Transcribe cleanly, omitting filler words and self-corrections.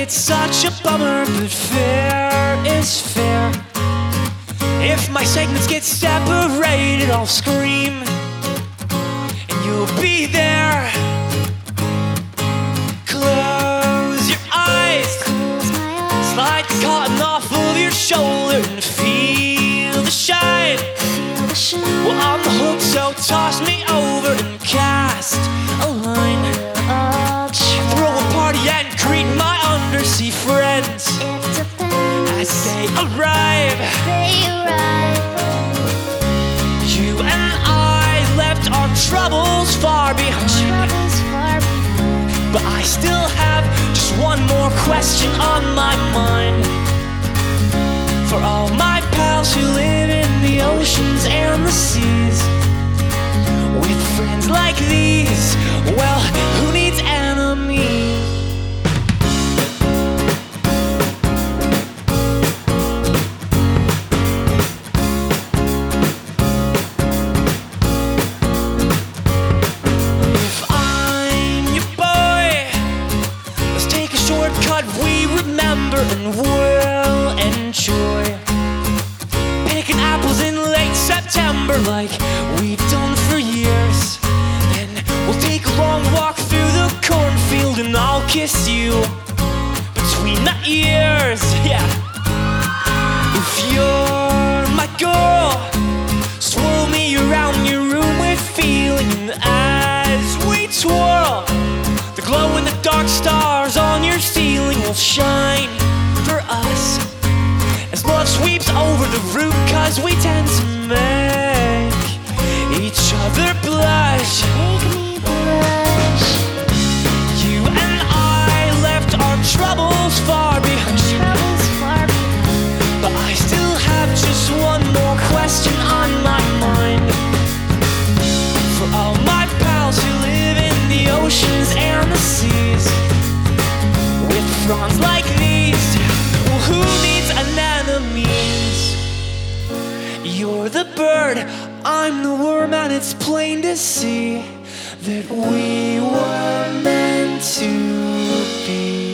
it's such a bummer, but fair is fair. If my segments get separated, I'll scream, and you'll be there. Close your eyes, slide the cotton off of your shoulder and feel the shine. Well, I'm the hook, so toss me over and cast a line. Throw a party and greet my undersea friends as they arrive. You and I left our troubles far behind, but I still have just one more question on my mind. For all my pals who live in the oceans and the seas, with friends like these, well, who needs enemies? If I'm your boy, let's take a shortcut we remember and we'll enjoy. Picking apples in late September like we've done for years. Then we'll take a long walk through the cornfield and I'll kiss you between the ears, yeah. If you're my girl, swirl me around your room with feeling, and as we twirl, the glow in the dark stars on your ceiling will shine for us as love sweeps over the roof, 'cause we tend to make each other blush. Make me blush. You and I left our troubles far behind, but I still have just one more question on my mind. For all my pals who live in the oceans and the seas, with fronds like these, well, who needs anemones? You're the bird, I'm the worm, and it's plain to see that we were meant to be.